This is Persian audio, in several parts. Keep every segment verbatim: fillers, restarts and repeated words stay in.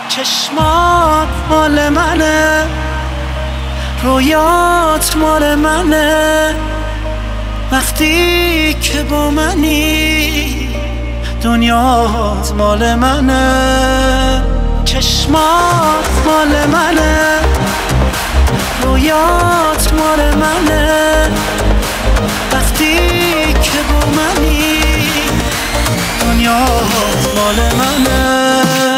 چشمات مال منه، رویات مال منه، وقتی که با منی دنیات مال منه. چشمات مال منه، رویات مال منه، وقتی که با منی دنیات مال منه.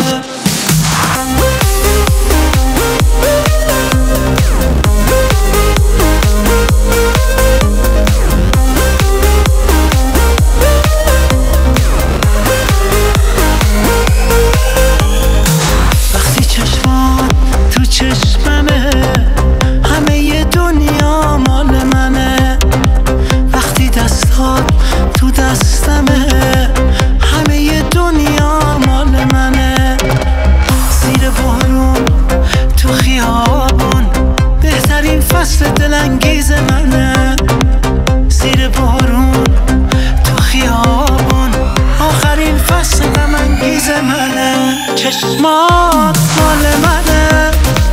فصل دلانگیز منه، زیر بارون تو خیابون آخرین فصل غم‌انگیز منه. چشمات مال منه،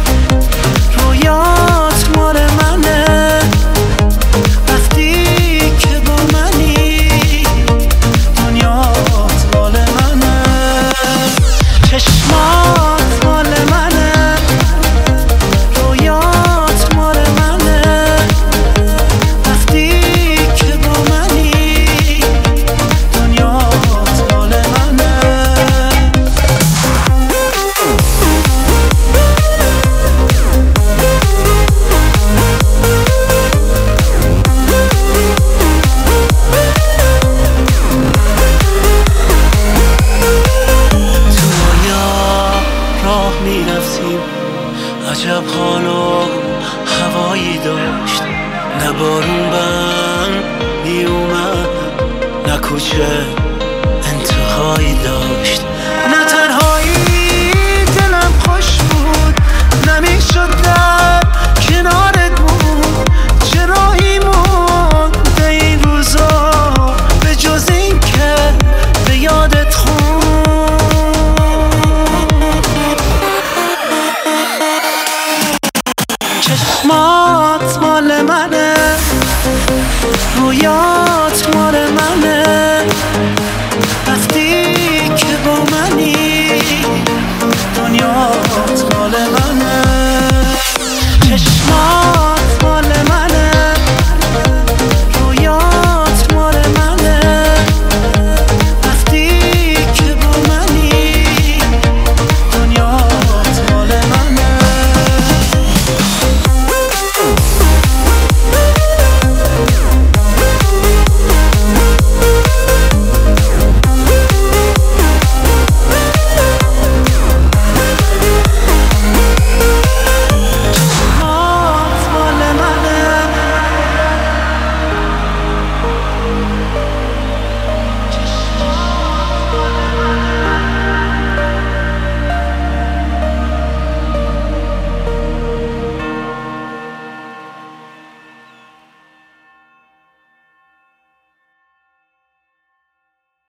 رویات مال منه، وقتی که با منی دنیات مال منه. چشمات مال منه، رویات مال منه، وقتی که با منی دنیات مال منه. تو رویا راه می‌رفتیم، عجب حال و هوایی داشت، نه بارون بند می اومد، نه کوچه انتهایی داشت.